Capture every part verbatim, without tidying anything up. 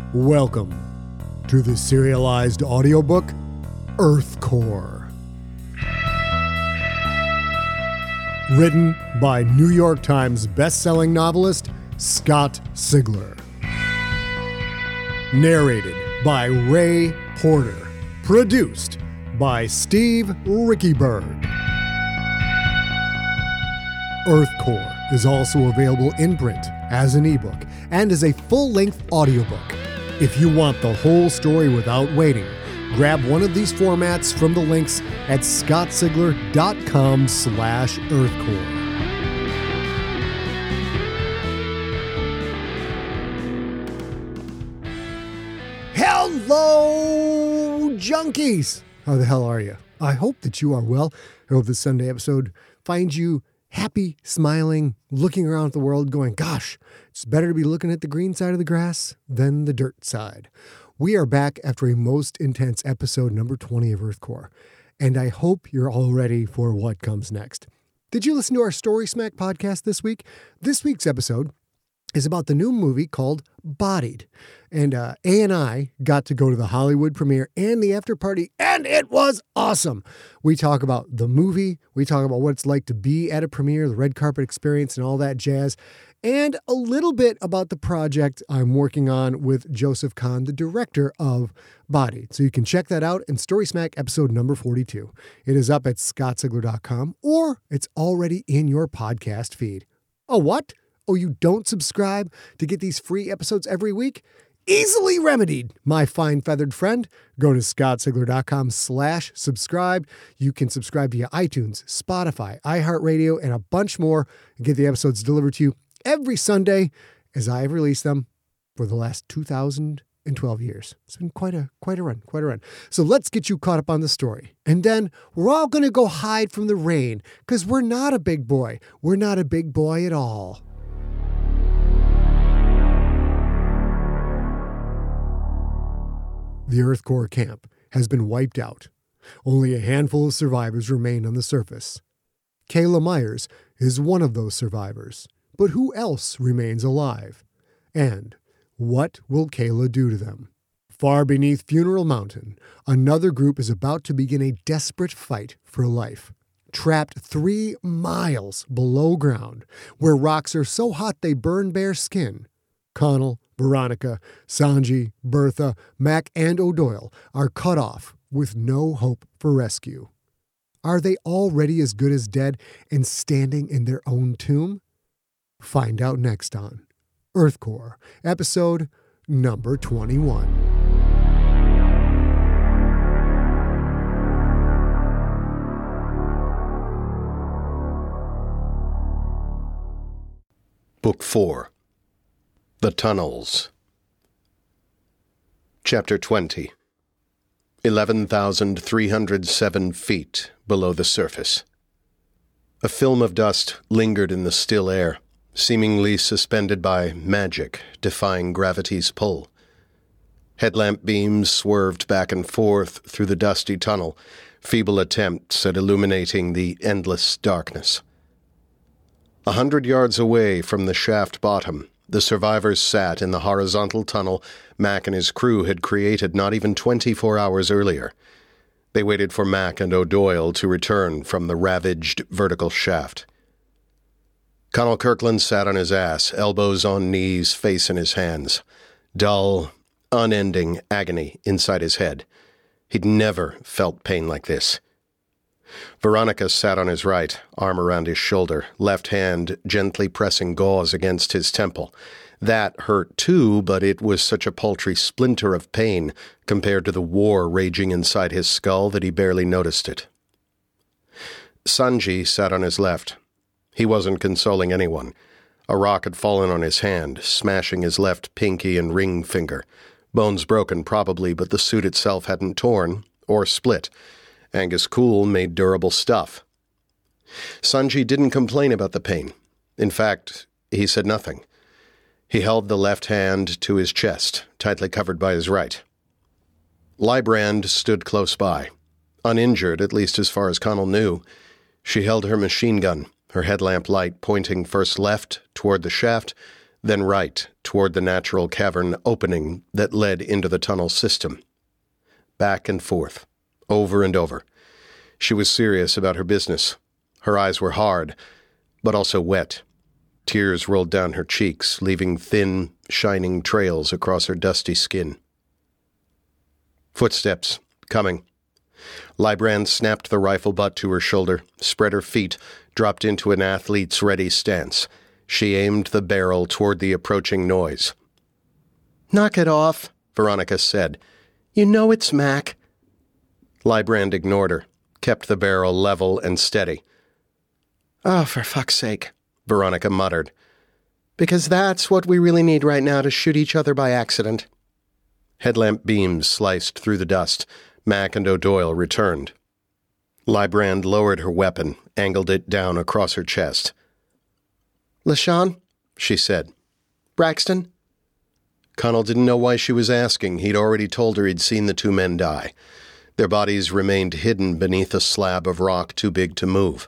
Welcome to the serialized audiobook, Earth Core. Written by New York Times bestselling novelist Scott Sigler. Narrated by Ray Porter. Produced by Steve Rickyberg. Earth Core is also available in print as an ebook and as a full-length audiobook. If you want the whole story without waiting, grab one of these formats from the links at scottsigler.com slash earthcore. Hello, junkies! How the hell are you? I hope that you are well. I hope this Sunday episode finds you happy, smiling, looking around at the world going, gosh, it's better to be looking at the green side of the grass than the dirt side. We are back after a most intense episode, number twenty of Earth Core, and I hope you're all ready for what comes next. Did you listen to our Story Smack podcast this week? This week's episode is about the new movie called Bodied. And uh, A and I got to go to the Hollywood premiere and the after party, and it was awesome. We talk about the movie, we talk about what it's like to be at a premiere, the red carpet experience and all that jazz, and a little bit about the project I'm working on with Joseph Kahn, the director of Bodied. So you can check that out in Story Smack episode number forty-two. It is up at scottsigler dot com, or it's already in your podcast feed. Oh, what? Oh, you don't subscribe to get these free episodes every week? Easily remedied, my fine feathered friend. Go to scottsigler.com slash subscribe. You can subscribe via iTunes, Spotify, iHeartRadio, and a bunch more, and get the episodes delivered to you every Sunday as I have released them for the last two thousand twelve years. It's been quite a quite a run, quite a run. So let's get you caught up on the story. And then we're all going to go hide from the rain because we're not a big boy. We're not a big boy at all. The Earth Core camp has been wiped out. Only a handful of survivors remain on the surface. Kayla Myers is one of those survivors. But who else remains alive? And what will Kayla do to them? Far beneath Funeral Mountain, another group is about to begin a desperate fight for life. Trapped three miles below ground, where rocks are so hot they burn bare skin, Connell, Veronica, Sanji, Bertha, Mac, and O'Doyle are cut off with no hope for rescue. Are they already as good as dead and standing in their own tomb? Find out next on Earth Core, episode number twenty-one. Book four. The Tunnels. Chapter twenty. eleven thousand three hundred seven feet below the surface. A film of dust lingered in the still air, seemingly suspended by magic, defying gravity's pull. Headlamp beams swerved back and forth through the dusty tunnel, feeble attempts at illuminating the endless darkness. A hundred yards away from the shaft bottom, the survivors sat in the horizontal tunnel Mac and his crew had created not even twenty-four hours earlier. They waited for Mac and O'Doyle to return from the ravaged vertical shaft. Connell Kirkland sat on his ass, elbows on knees, face in his hands. Dull, unending agony inside his head. He'd never felt pain like this. Veronica sat on his right, arm around his shoulder, left hand gently pressing gauze against his temple. That hurt too, but it was such a paltry splinter of pain compared to the war raging inside his skull that he barely noticed it. Sanji sat on his left. He wasn't consoling anyone. A rock had fallen on his hand, smashing his left pinky and ring finger. Bones broken probably, but the suit itself hadn't torn or split. Angus Cool made durable stuff. Sanji didn't complain about the pain. In fact, he said nothing. He held the left hand to his chest, tightly covered by his right. Lybrand stood close by. Uninjured, at least as far as Connell knew. She held her machine gun, her headlamp light pointing first left toward the shaft, then right toward the natural cavern opening that led into the tunnel system. Back and forth, over and over. She was serious about her business. Her eyes were hard, but also wet. Tears rolled down her cheeks, leaving thin, shining trails across her dusty skin. Footsteps, coming. Lybrand snapped the rifle butt to her shoulder, spread her feet, dropped into an athlete's ready stance. She aimed the barrel toward the approaching noise. "Knock it off," Veronica said. "You know it's Mac." Lybrand ignored her, kept the barrel level and steady. "Oh, for fuck's sake," Veronica muttered. "Because that's what we really need right now to shoot each other by accident." Headlamp beams sliced through the dust. Mac and O'Doyle returned. Lybrand lowered her weapon, angled it down across her chest. "LaShawn?" she said. "Braxton?" Connell didn't know why she was asking. He'd already told her he'd seen the two men die. Their bodies remained hidden beneath a slab of rock too big to move.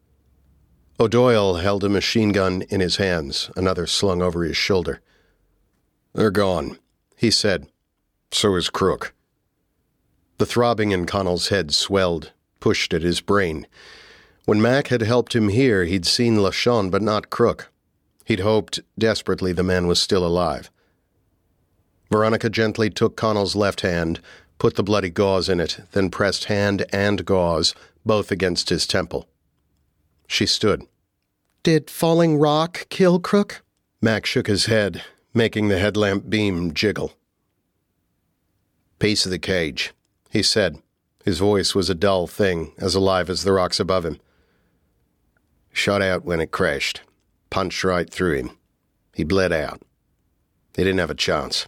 O'Doyle held a machine gun in his hands, another slung over his shoulder. "They're gone," he said. "So is Crook." The throbbing in Connell's head swelled, pushed at his brain. When Mac had helped him here, he'd seen LaShawn, but not Crook. He'd hoped desperately the man was still alive. Veronica gently took Connell's left hand, put the bloody gauze in it, then pressed hand and gauze, both against his temple. She stood. "Did falling rock kill Crook?" Mac shook his head, making the headlamp beam jiggle. "Piece of the cage," he said. His voice was a dull thing, as alive as the rocks above him. "Shot out when it crashed. Punched right through him. He bled out. He didn't have a chance."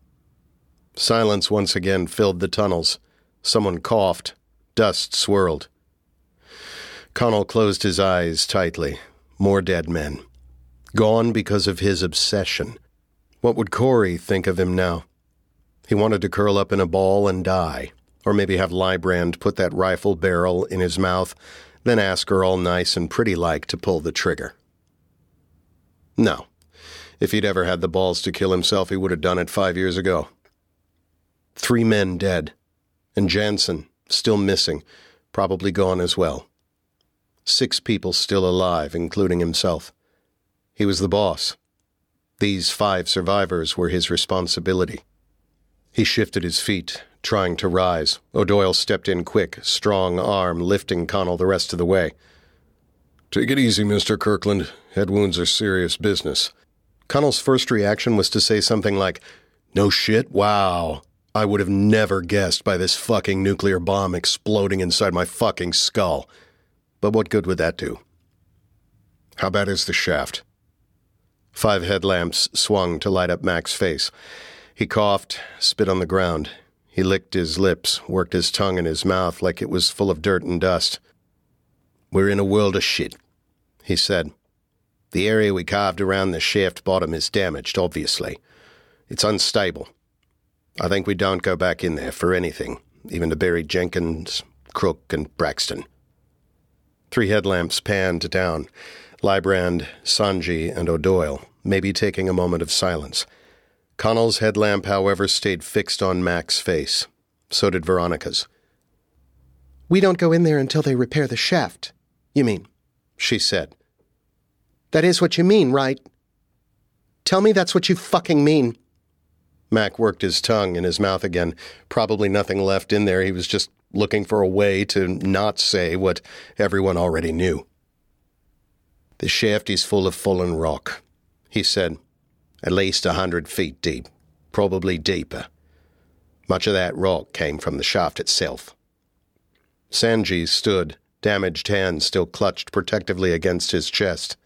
Silence once again filled the tunnels. Someone coughed. Dust swirled. Connell closed his eyes tightly. More dead men. Gone because of his obsession. What would Corey think of him now? He wanted to curl up in a ball and die, or maybe have Lybrand put that rifle barrel in his mouth, then ask her all nice and pretty-like to pull the trigger. No. If he'd ever had the balls to kill himself, he would have done it five years ago. Three men dead, and Jansen, still missing, probably gone as well. Six people still alive, including himself. He was the boss. These five survivors were his responsibility. He shifted his feet, trying to rise. O'Doyle stepped in quick, strong arm lifting Connell the rest of the way. "Take it easy, Mister Kirkland. Head wounds are serious business." Connell's first reaction was to say something like, "No shit, wow. I would have never guessed by this fucking nuclear bomb exploding inside my fucking skull. But what good would that do?" "How bad is the shaft?" Five headlamps swung to light up Mac's face. He coughed, spit on the ground. He licked his lips, worked his tongue in his mouth like it was full of dirt and dust. "We're in a world of shit," he said. "The area we carved around the shaft bottom is damaged, obviously. It's unstable. I think we don't go back in there for anything, even to bury Jenkins, Crook, and Braxton." Three headlamps panned down. Lybrand, Sanji, and O'Doyle, maybe taking a moment of silence. Connell's headlamp, however, stayed fixed on Mac's face. So did Veronica's. "We don't go in there until they repair the shaft, you mean?" she said. "That is what you mean, right? Tell me that's what you fucking mean." Mac worked his tongue in his mouth again. Probably nothing left in there. He was just looking for a way to not say what everyone already knew. "The shaft is full of fallen rock," he said. "At least a hundred feet deep, probably deeper. Much of that rock came from the shaft itself." Sanji stood, damaged hand still clutched protectively against his chest.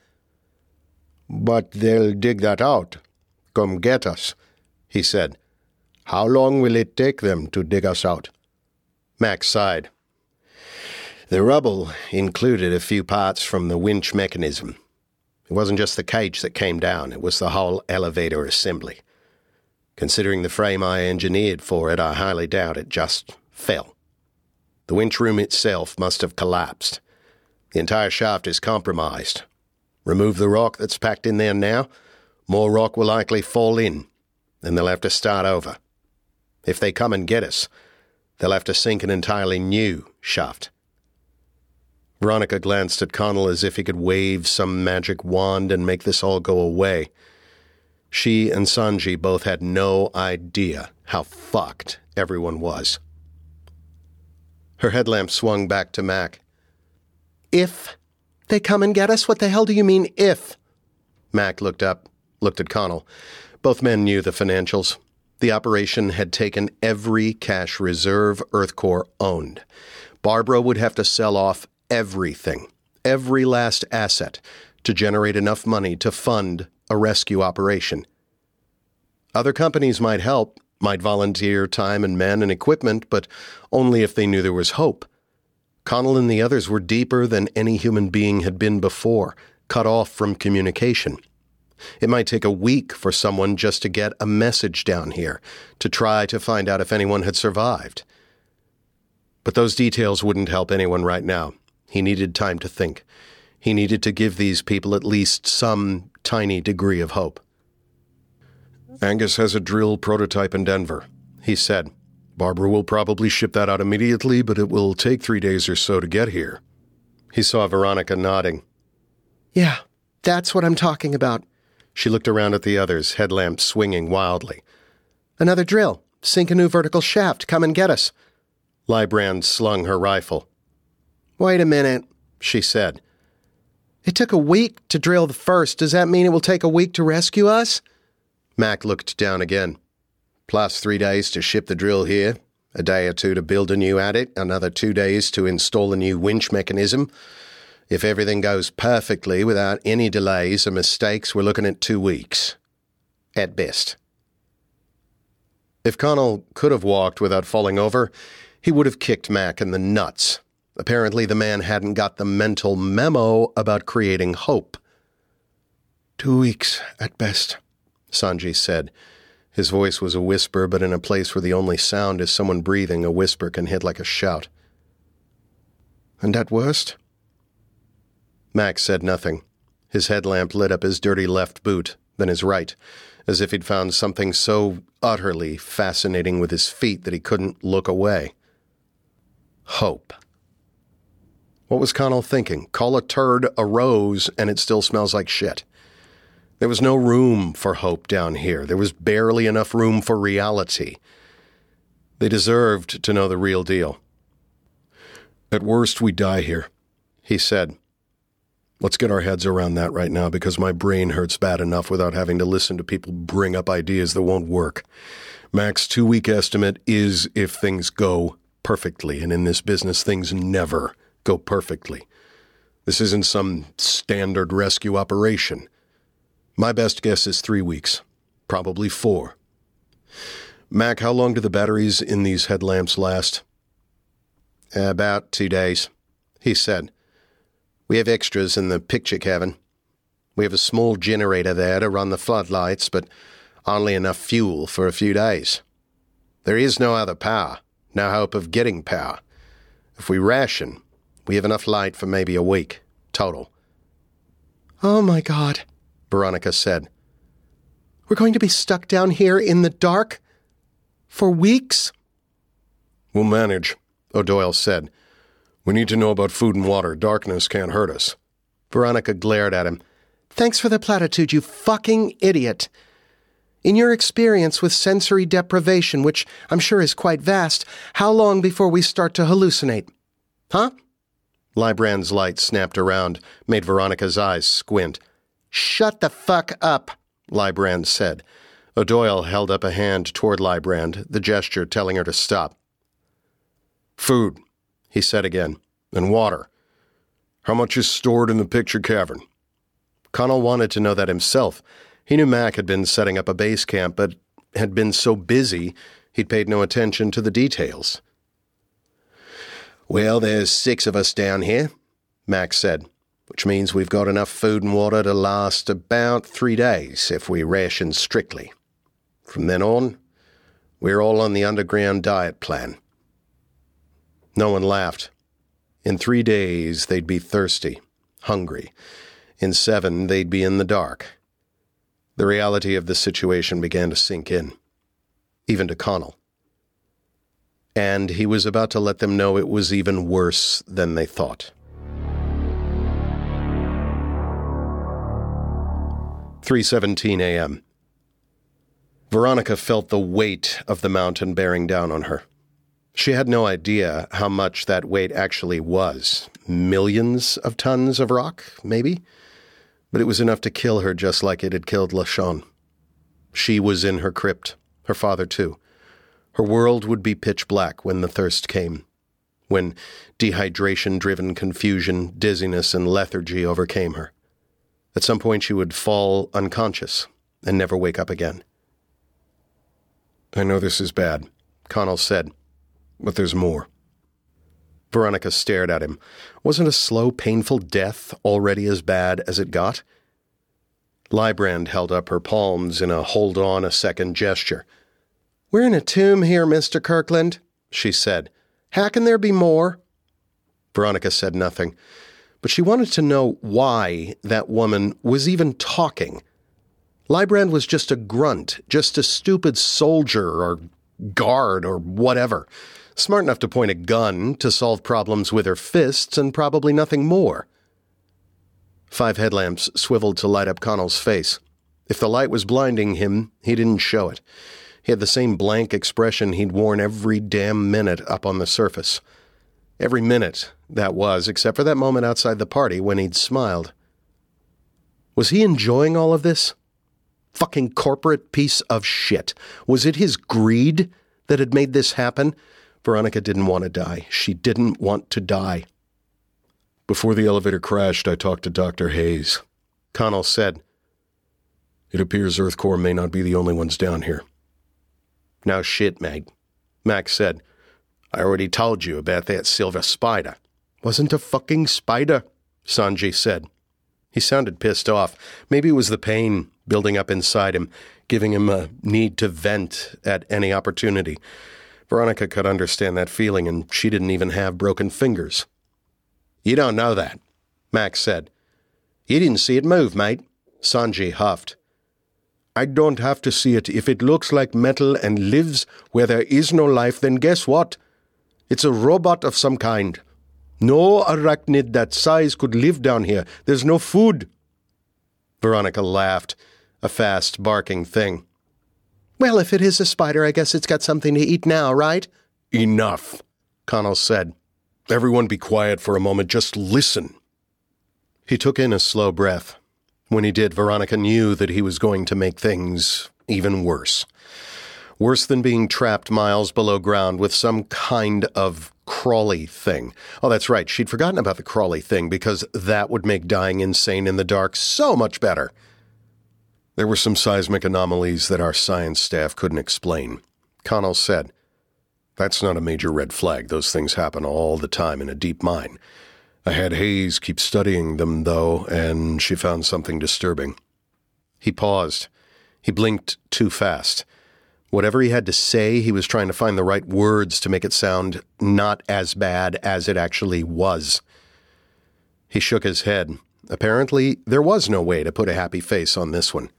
"But they'll dig that out. Come get us," he said. "How long will it take them to dig us out?" Mac sighed. "The rubble included a few parts from the winch mechanism. It wasn't just the cage that came down, it was the whole elevator assembly. Considering the frame I engineered for it, I highly doubt it just fell. The winch room itself must have collapsed. The entire shaft is compromised. Remove the rock that's packed in there now, more rock will likely fall in, and they'll have to start over. If they come and get us, they'll have to sink an entirely new shaft. Veronica glanced at Connell as if he could wave some magic wand and make this all go away. She and Sanji both had no idea how fucked everyone was. Her headlamp swung back to Mac. If they come and get us? What the hell do you mean, if? Mac looked up, looked at Connell. Both men knew the financials. The operation had taken every cash reserve EarthCorp owned. Barbara would have to sell off everything, every last asset, to generate enough money to fund a rescue operation. Other companies might help, might volunteer time and men and equipment, but only if they knew there was hope. Connell and the others were deeper than any human being had been before, cut off from communication. It might take a week for someone just to get a message down here, to try to find out if anyone had survived. But those details wouldn't help anyone right now. He needed time to think. He needed to give these people at least some tiny degree of hope. Angus has a drill prototype in Denver, he said. Barbara will probably ship that out immediately, but it will take three days or so to get here. He saw Veronica nodding. Yeah, that's what I'm talking about. She looked around at the others, headlamp swinging wildly. Another drill. Sink a new vertical shaft. Come and get us. Lybrand slung her rifle. Wait a minute, she said. It took a week to drill the first. Does that mean it will take a week to rescue us? Mac looked down again. Plus three days to ship the drill here, a day or two to build a new adit, another two days to install a new winch mechanism. If everything goes perfectly without any delays or mistakes, we're looking at two weeks. At best. If Connell could have walked without falling over, he would have kicked Mac in the nuts. Apparently the man hadn't got the mental memo about creating hope. Two weeks, at best, Sanji said. His voice was a whisper, but in a place where the only sound is someone breathing, a whisper can hit like a shout. And at worst? Max said nothing. His headlamp lit up his dirty left boot, then his right, as if he'd found something so utterly fascinating with his feet that he couldn't look away. Hope. What was Connell thinking? Call a turd a rose and it still smells like shit. There was no room for hope down here. There was barely enough room for reality. They deserved to know the real deal. At worst, we die here, he said. Let's get our heads around that right now because my brain hurts bad enough without having to listen to people bring up ideas that won't work. Mac's two-week estimate is if things go perfectly, and in this business, things never go perfectly. This isn't some standard rescue operation. My best guess is three weeks, probably four. Mac, how long do the batteries in these headlamps last? About two days, he said. We have extras in the picture cabin. We have a small generator there to run the floodlights, but only enough fuel for a few days. There is no other power, no hope of getting power. If we ration, we have enough light for maybe a week, total. Oh my God, Veronica said. We're going to be stuck down here in the dark? For weeks? We'll manage, O'Doyle said. We need to know about food and water. Darkness can't hurt us. Veronica glared at him. Thanks for the platitude, you fucking idiot. In your experience with sensory deprivation, which I'm sure is quite vast, how long before we start to hallucinate? Huh? Lybrand's light snapped around, made Veronica's eyes squint. Shut the fuck up, Lybrand said. O'Doyle held up a hand toward Lybrand, the gesture telling her to stop. Food, he said again, and water. How much is stored in the picture cavern? Connell wanted to know that himself. He knew Mac had been setting up a base camp, but had been so busy he'd paid no attention to the details. Well, there's six of us down here, Mac said, which means we've got enough food and water to last about three days if we ration strictly. From then on, we're all on the underground diet plan. No one laughed. In three days, they'd be thirsty, hungry. In seven, they'd be in the dark. The reality of the situation began to sink in, even to Connell. And he was about to let them know it was even worse than they thought. three seventeen a.m. Veronica felt the weight of the mountain bearing down on her. She had no idea how much that weight actually was. Millions of tons of rock, maybe? But it was enough to kill her just like it had killed LaShawn. She was in her crypt, her father too. Her world would be pitch black when the thirst came, when dehydration-driven confusion, dizziness, and lethargy overcame her. At some point she would fall unconscious and never wake up again. "I know this is bad," Connell said, "but there's more." Veronica stared at him. Wasn't a slow, painful death already as bad as it got? Lybrand held up her palms in a hold-on-a-second gesture. "We're in a tomb here, Mister Kirkland," she said. "How can there be more?" Veronica said nothing, but she wanted to know why that woman was even talking. Lybrand was just a grunt, just a stupid soldier or guard or whatever, smart enough to point a gun to solve problems with her fists and probably nothing more. Five headlamps swiveled to light up Connell's face. If the light was blinding him, he didn't show it. He had the same blank expression he'd worn every damn minute up on the surface. Every minute, that was, except for that moment outside the party when he'd smiled. Was he enjoying all of this? Fucking corporate piece of shit. Was it his greed that had made this happen? Veronica didn't want to die. She didn't want to die. "Before the elevator crashed, I talked to Doctor Hayes," Connell said. "It appears EarthCorps may not be the only ones down here." "No shit, mate," Max said. "I already told you about that silver spider." "Wasn't a fucking spider," Sanji said. He sounded pissed off. Maybe it was the pain building up inside him, giving him a need to vent at any opportunity. Veronica could understand that feeling, and she didn't even have broken fingers. "You don't know that," Max said. "You didn't see it move, mate," Sanji huffed. "I don't have to see it. If it looks like metal and lives where there is no life, then guess what? It's a robot of some kind. No arachnid that size could live down here. There's no food." Veronica laughed, a fast, barking thing. "Well, if it is a spider, I guess it's got something to eat now, right?" "Enough," Connell said. "Everyone be quiet for a moment. Just listen." He took in a slow breath. When he did, Veronica knew that he was going to make things even worse. Worse than being trapped miles below ground with some kind of crawly thing. Oh, that's right. She'd forgotten about the crawly thing because that would make dying insane in the dark so much better. There were some seismic anomalies that our science staff couldn't explain, Connell said. That's not a major red flag. Those things happen all the time in a deep mine. I had Hayes keep studying them, though, and she found something disturbing. He paused. He blinked too fast. Whatever he had to say, he was trying to find the right words to make it sound not as bad as it actually was. He shook his head. Apparently, there was no way to put a happy face on this one.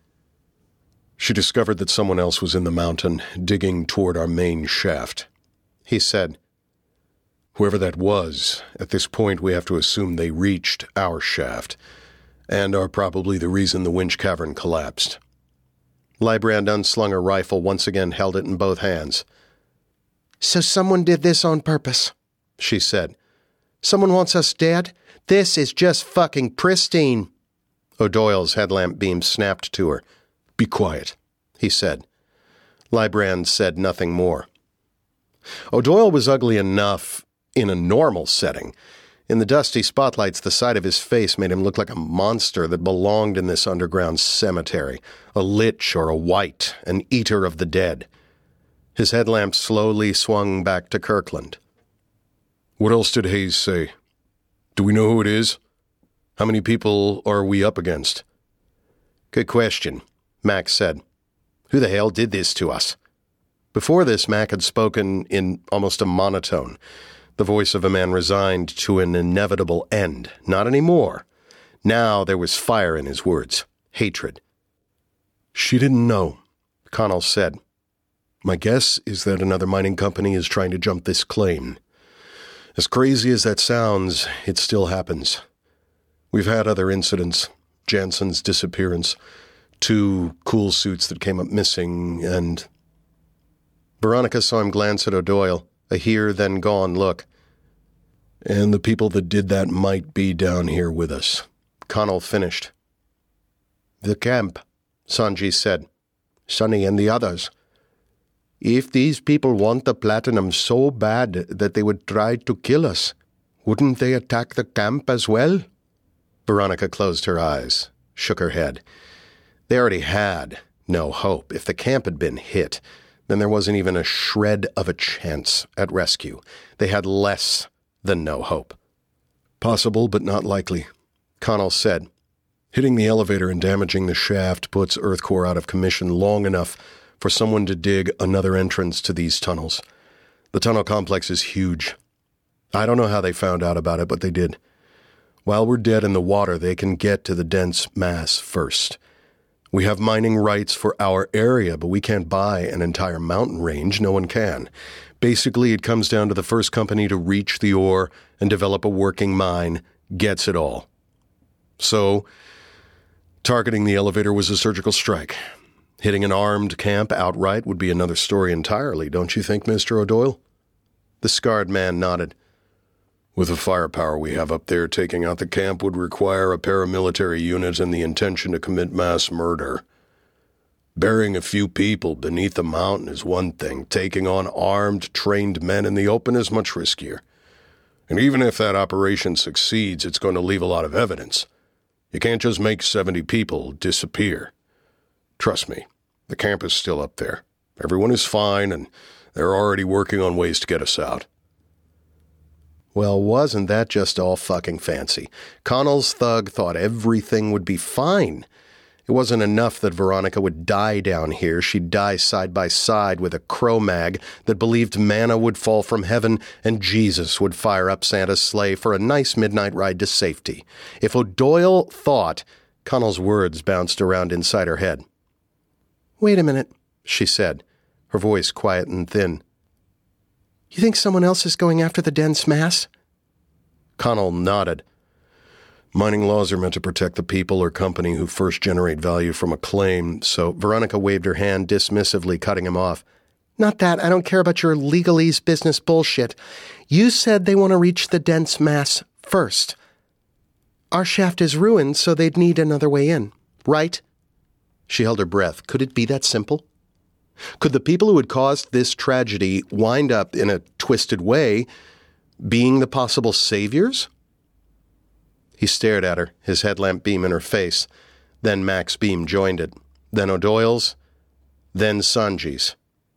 She discovered that someone else was in the mountain, digging toward our main shaft. He said, Whoever that was, at this point we have to assume they reached our shaft, and are probably the reason the winch cavern collapsed. Lybrand unslung her rifle, once again held it in both hands. So someone did this on purpose, she said. Someone wants us dead? This is just fucking pristine. O'Doyle's headlamp beam snapped to her. Be quiet, he said. Lybrand said nothing more. O'Doyle was ugly enough in a normal setting. In the dusty spotlights, the side of his face made him look like a monster that belonged in this underground cemetery, a lich or a wight, an eater of the dead. His headlamp slowly swung back to Kirkland. What else did Hayes say? Do we know who it is? How many people are we up against? Good question, Max said. Who the hell did this to us? Before this, Mac had spoken in almost a monotone, the voice of a man resigned to an inevitable end. Not anymore. Now there was fire in his words, hatred. She didn't know, Connell said. My guess is that another mining company is trying to jump this claim. As crazy as that sounds, it still happens. We've had other incidents. Jansen's disappearance, two cool suits that came up missing, and... Veronica saw him glance at O'Doyle, a here-then-gone look. And the people that did that might be down here with us. Connell finished. The camp, Sanji said. Sonny and the others. If these people want the platinum so bad that they would try to kill us, wouldn't they attack the camp as well? Veronica closed her eyes, shook her head. They already had no hope. If the camp had been hit, then there wasn't even a shred of a chance at rescue. They had less than no hope. Possible, but not likely, Connell said. Hitting the elevator and damaging the shaft puts EarthCore out of commission long enough for someone to dig another entrance to these tunnels. The tunnel complex is huge. I don't know how they found out about it, but they did. While we're dead in the water, they can get to the dense mass first. We have mining rights for our area, but we can't buy an entire mountain range. No one can. Basically, it comes down to the first company to reach the ore and develop a working mine gets it all. So, targeting the elevator was a surgical strike. Hitting an armed camp outright would be another story entirely, don't you think, Mister O'Doyle? The scarred man nodded. With the firepower we have up there, taking out the camp would require a paramilitary unit and the intention to commit mass murder. Burying a few people beneath the mountain is one thing. Taking on armed, trained men in the open is much riskier. And even if that operation succeeds, it's going to leave a lot of evidence. You can't just make seventy people disappear. Trust me, the camp is still up there. Everyone is fine, and they're already working on ways to get us out. Well, wasn't that just all fucking fancy? Connell's thug thought everything would be fine. It wasn't enough that Veronica would die down here. She'd die side by side with a Cro-Mag that believed manna would fall from heaven and Jesus would fire up Santa's sleigh for a nice midnight ride to safety. If O'Doyle thought, Connell's words bounced around inside her head. Wait a minute, she said, her voice quiet and thin. You think someone else is going after the dense mass? Connell nodded. Mining laws are meant to protect the people or company who first generate value from a claim, so Veronica waved her hand dismissively, cutting him off. Not that. I don't care about your legalese business bullshit. You said they want to reach the dense mass first. Our shaft is ruined, so they'd need another way in, right? She held her breath. Could it be that simple? Could the people who had caused this tragedy wind up, in a twisted way, being the possible saviors? He stared at her, his headlamp beam in her face. Then Mac's beam joined it. Then O'Doyle's. Then Sanji's.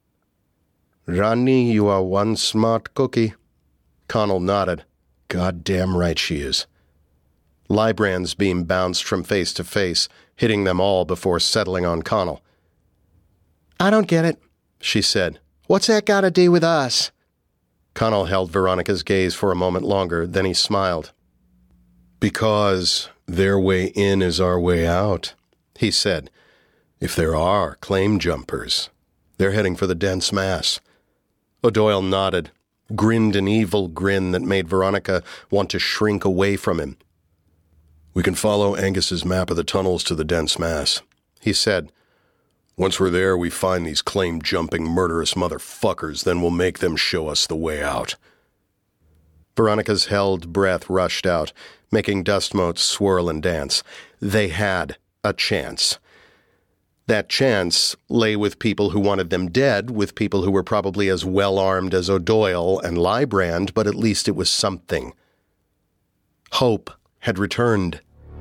Rani, you are one smart cookie. Connell nodded. Goddamn right she is. Librand's beam bounced from face to face, hitting them all before settling on Connell. I don't get it, she said. What's that got to do with us? Connell held Veronica's gaze for a moment longer, then he smiled. Because their way in is our way out, he said. If there are claim jumpers, they're heading for the dense mass. O'Doyle nodded, grinned an evil grin that made Veronica want to shrink away from him. We can follow Angus's map of the tunnels to the dense mass, he said. Once we're there, we find these claim-jumping murderous motherfuckers, then we'll make them show us the way out. Veronica's held breath rushed out, making dust motes swirl and dance. They had a chance. That chance lay with people who wanted them dead, with people who were probably as well-armed as O'Doyle and Librand, but at least it was something. Hope had returned.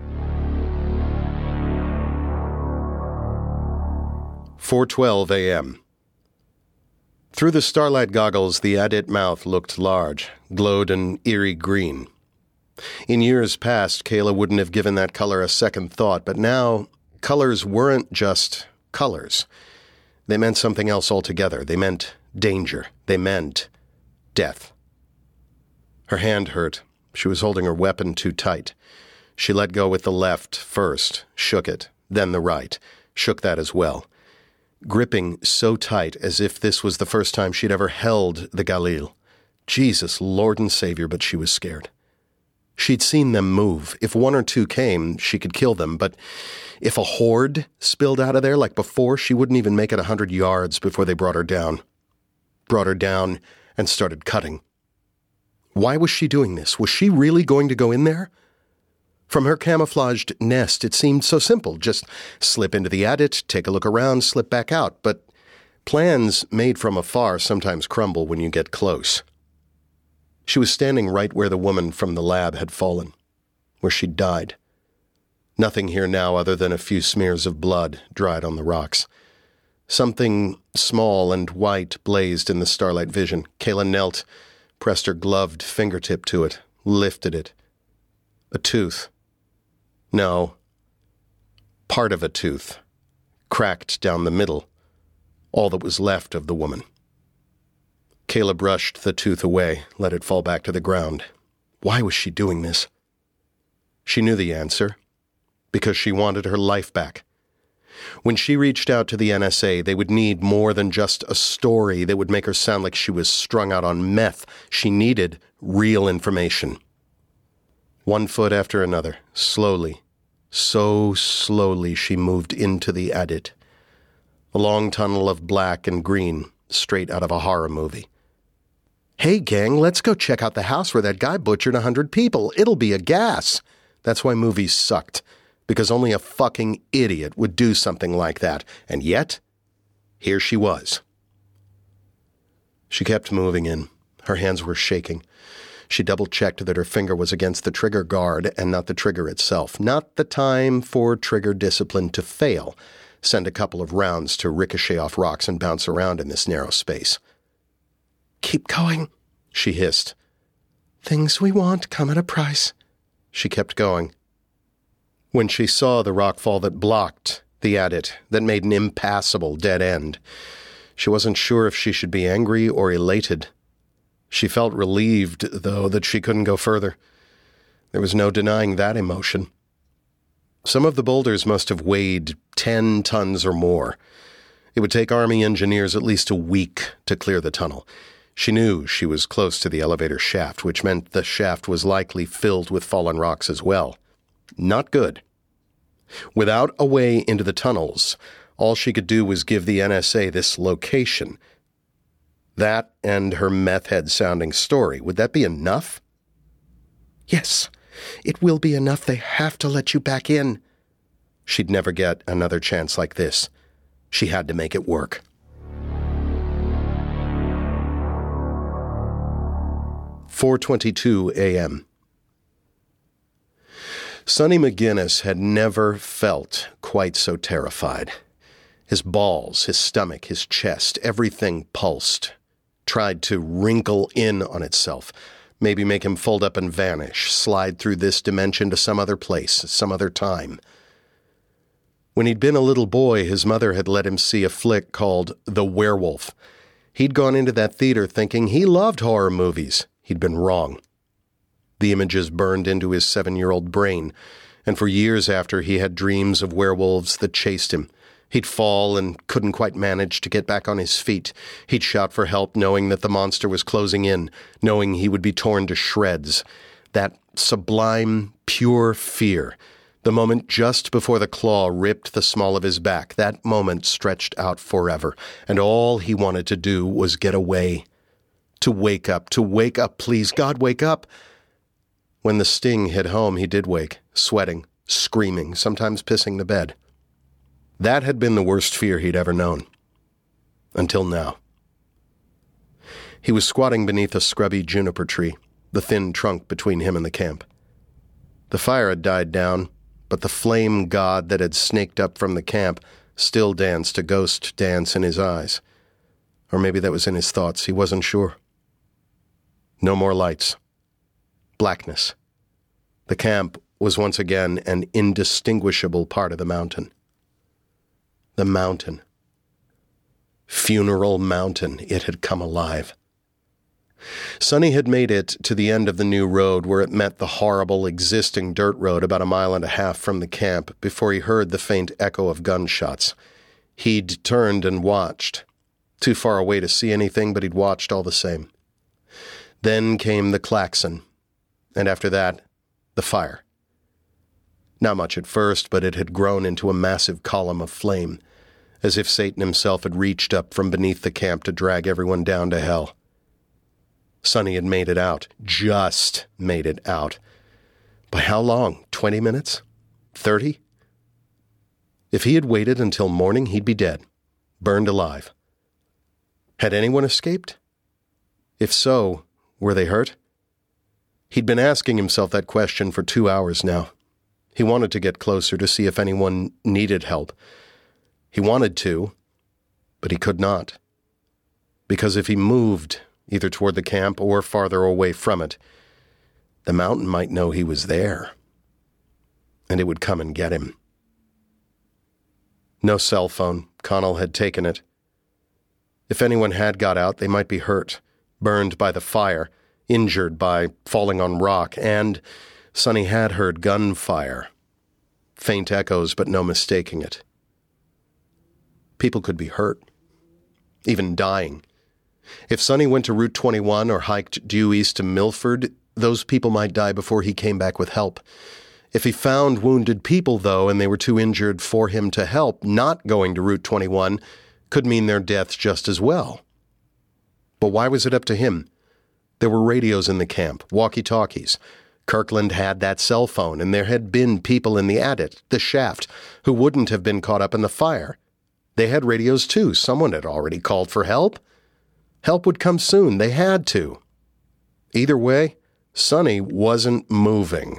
four twelve a.m. Through the starlight goggles, the adit mouth looked large, glowed an eerie green. In years past, Kayla wouldn't have given that color a second thought, but now, colors weren't just colors. They meant something else altogether. They meant danger. They meant death. Her hand hurt. She was holding her weapon too tight. She let go with the left first, shook it, then the right. shook that as well, gripping so tight as if this was the first time she'd ever held the Galil. Jesus, Lord and Savior, but she was scared. She'd seen them move. If one or two came, she could kill them, but if a horde spilled out of there like before, she wouldn't even make it a hundred yards before they brought her down. Brought her down and started cutting. Why was she doing this? Was she really going to go in there? From her camouflaged nest, it seemed so simple. Just slip into the adit, take a look around, slip back out. But plans made from afar sometimes crumble when you get close. She was standing right where the woman from the lab had fallen, where she'd died. Nothing here now other than a few smears of blood dried on the rocks. Something small and white blazed in the starlight vision. Kayla knelt, pressed her gloved fingertip to it, lifted it. A tooth. No. Part of a tooth. Cracked down the middle. All that was left of the woman. Kayla brushed the tooth away, let it fall back to the ground. Why was she doing this? She knew the answer. Because she wanted her life back. When she reached out to the N S A, they would need more than just a story that would make her sound like she was strung out on meth. She needed real information. One foot after another, slowly, so slowly she moved into the adit. A long tunnel of black and green, straight out of a horror movie. Hey, gang, let's go check out the house where that guy butchered a hundred people. It'll be a gas. That's why movies sucked. Because only a fucking idiot would do something like that. And yet, here she was. She kept moving in. Her hands were shaking. She double-checked that her finger was against the trigger guard and not the trigger itself. Not the time for trigger discipline to fail. Send a couple of rounds to ricochet off rocks and bounce around in this narrow space. Keep going, she hissed. Things we want come at a price. She kept going. When she saw the rockfall that blocked the adit, that made an impassable dead end, she wasn't sure if she should be angry or elated. She felt relieved, though, that she couldn't go further. There was no denying that emotion. Some of the boulders must have weighed ten tons or more. It would take Army engineers at least a week to clear the tunnel. She knew she was close to the elevator shaft, which meant the shaft was likely filled with fallen rocks as well. Not good. Without a way into the tunnels, all she could do was give the N S A this location. That and her meth-head-sounding story. Would that be enough? Yes, it will be enough. They have to let you back in. She'd never get another chance like this. She had to make it work. four twenty-two a.m. Sonny McGinnis had never felt quite so terrified. His balls, his stomach, his chest, everything pulsed, tried to wrinkle in on itself, maybe make him fold up and vanish, slide through this dimension to some other place, some other time. When he'd been a little boy, his mother had let him see a flick called The Werewolf. He'd gone into that theater thinking he loved horror movies. He'd been wrong. The images burned into his seven-year-old brain, and for years after he had dreams of werewolves that chased him. He'd fall and couldn't quite manage to get back on his feet. He'd shout for help knowing that the monster was closing in, knowing he would be torn to shreds. That sublime, pure fear, the moment just before the claw ripped the small of his back, that moment stretched out forever, and all he wanted to do was get away. To wake up, to wake up, please, God, wake up. When the sting hit home, he did wake, sweating, screaming, sometimes pissing the bed. That had been the worst fear he'd ever known. Until now. He was squatting beneath a scrubby juniper tree, the thin trunk between him and the camp. The fire had died down, but the flame god that had snaked up from the camp still danced a ghost dance in his eyes. Or maybe that was in his thoughts, he wasn't sure. No more lights. Blackness. The camp was once again an indistinguishable part of the mountain. The mountain. Funeral Mountain. It had come alive. Sonny had made it to the end of the new road where it met the horrible existing dirt road about a mile and a half from the camp before he heard the faint echo of gunshots. He'd turned and watched. Too far away to see anything, but he'd watched all the same. Then came the klaxon, and after that, the fire. Not much at first, but it had grown into a massive column of flame, as if Satan himself had reached up from beneath the camp to drag everyone down to hell. Sonny had made it out, just made it out. By how long? Twenty minutes? Thirty? If he had waited until morning, he'd be dead, burned alive. Had anyone escaped? If so, were they hurt? He'd been asking himself that question for two hours now. He wanted to get closer to see if anyone needed help. He wanted to, but he could not. Because if he moved, either toward the camp or farther away from it, the mountain might know he was there, and it would come and get him. No cell phone. Connell had taken it. If anyone had got out, they might be hurt, burned by the fire, injured by falling on rock, and Sonny had heard gunfire. Faint echoes, but no mistaking it. People could be hurt, even dying. If Sonny went to Route twenty-one or hiked due east to Milford, those people might die before he came back with help. If he found wounded people, though, and they were too injured for him to help, not going to Route twenty-one could mean their deaths just as well. But why was it up to him? There were radios in the camp, walkie-talkies. Kirkland had that cell phone, and there had been people in the adit, the shaft, who wouldn't have been caught up in the fire. They had radios, too. Someone had already called for help. Help would come soon. They had to. Either way, Sonny wasn't moving.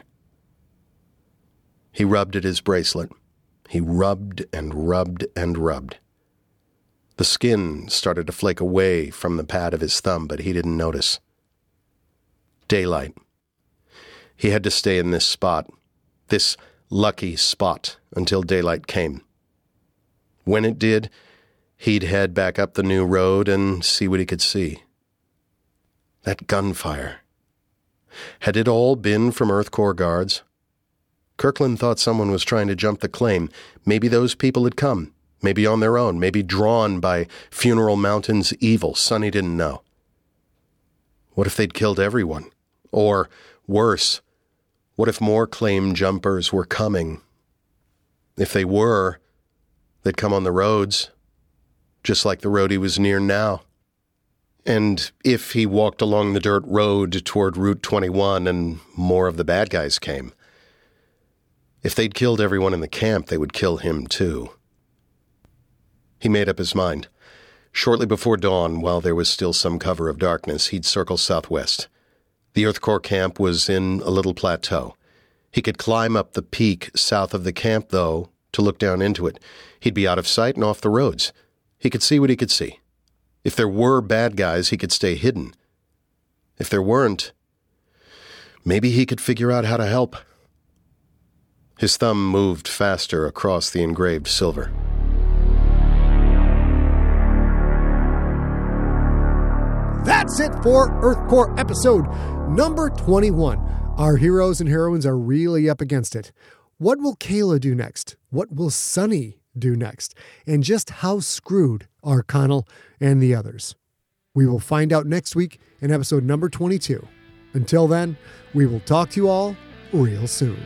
He rubbed at his bracelet. He rubbed and rubbed and rubbed. The skin started to flake away from the pad of his thumb, but he didn't notice. Daylight. He had to stay in this spot, this lucky spot, until daylight came. When it did, he'd head back up the new road and see what he could see. That gunfire. Had it all been from Earth Corps guards? Kirkland thought someone was trying to jump the claim. Maybe those people had come, maybe on their own, maybe drawn by Funeral Mountain's evil. Sonny didn't know. What if they'd killed everyone? Or, worse, what if more claim jumpers were coming? If they were, they'd come on the roads, just like the road he was near now. And if he walked along the dirt road toward Route twenty-one and more of the bad guys came, if they'd killed everyone in the camp, they would kill him too. He made up his mind. Shortly before dawn, while there was still some cover of darkness, he'd circle southwest. The Earth Corps camp was in a little plateau. He could climb up the peak south of the camp, though, to look down into it. He'd be out of sight and off the roads. He could see what he could see. If there were bad guys, he could stay hidden. If there weren't, maybe he could figure out how to help. His thumb moved faster across the engraved silver. That's it for Earth Corps episode number twenty-one. Our heroes and heroines are really up against it. What will Kayla do next? What will Sonny do next? And just how screwed are Connell and the others? We will find out next week in episode number twenty-two. Until then, we will talk to you all real soon.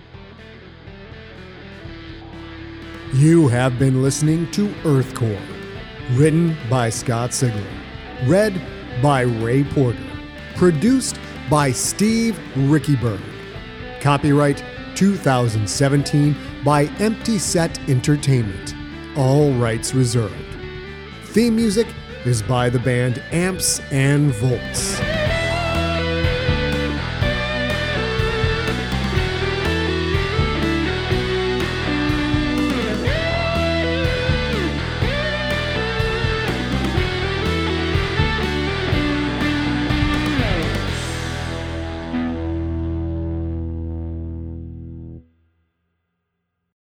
You have been listening to Earth Corps, written by Scott Sigler, read by Ray Porter, produced by Steve Rickyberg. Copyright two thousand seventeen by Empty Set Entertainment. All rights reserved. Theme music is by the band Amps and Volts.